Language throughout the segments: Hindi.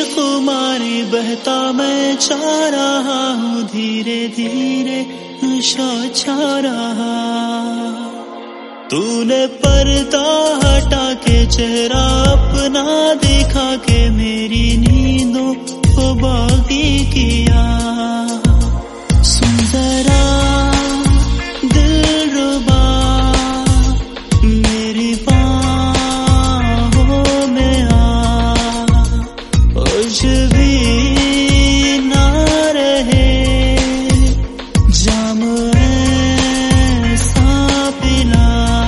खुमारी बहता मैं जा रहा हूँ, धीरे धीरे नशा छा रहा। तूने पर्दा हटा के चेहरा अपना दिखा के मेरी नींदों को बागी किया। सुन जरा दिलरुबा मेरी बाहों में आ, कुछ भी ना रहे जाम ऐसा पिला।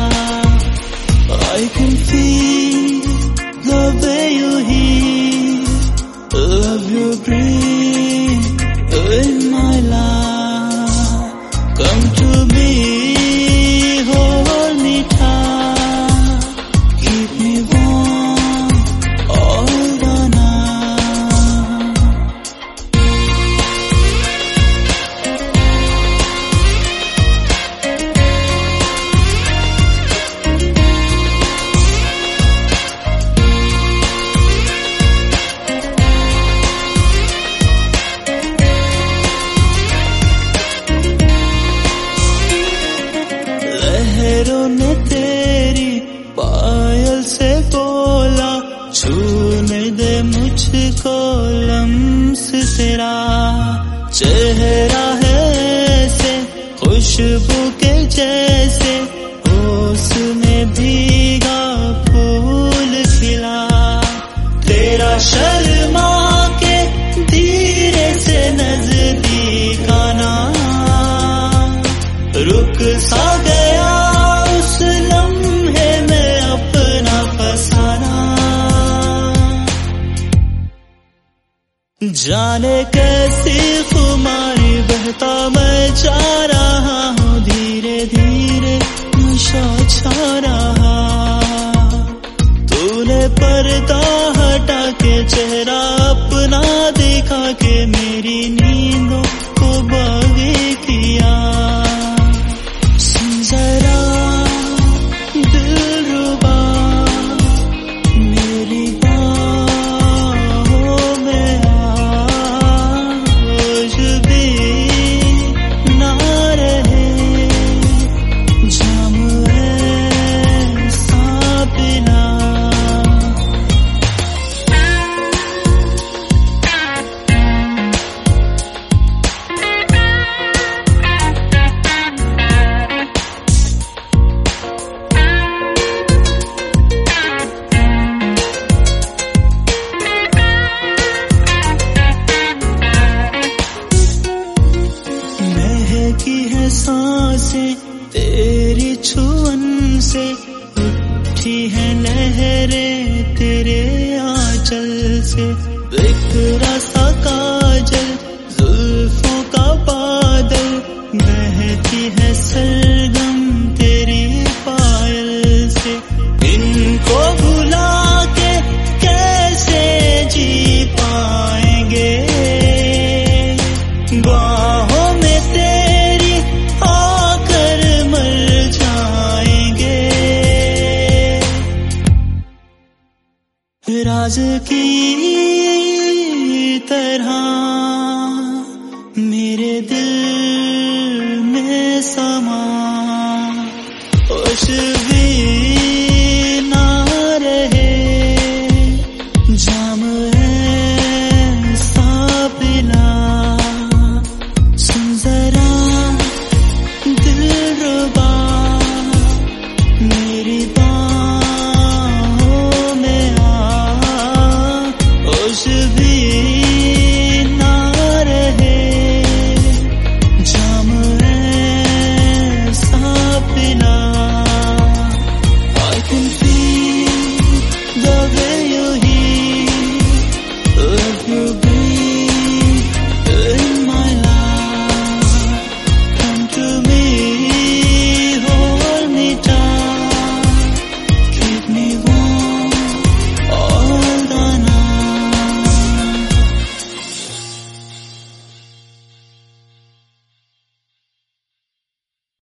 I can feel the way you heal, love you breathe in my life. Come to me, hold me tight, keep me warm all the night. लहरों ने तेरी पायल से बोला, छूने दे मुझको लम्स तेरा। चेहरा है ऐसे खुशबू के जैसे, होश में भीगा फूल खिला। तेरा शर्मा के धीरे से नजदीक आना, रुक सा गया उस लम्हे में अपना फसाना। जाने कैसी खुमारी बहता मैं जा रहा हूँ, धीरे धीरे नशा छा रहा। तूने पर्दा हटा के चेहरा अपना दिखा के मेरी नींदों को बागी किया। जरा दिलरुबा मेरी बाहों में आ, कुछ भी ना रहे जाम ऐसा पिला। महकी है सांसें तेरी छुअन से, उठी है लहरें तेरे आंचल से। बिखरा सा काजल जुल्फों का बादल, बहती है सरगम तेरी पायल से। इनको भुला के कैसे जी पाएंगे, बाहों में तेरी आकर मर जाएंगे। राज की तरह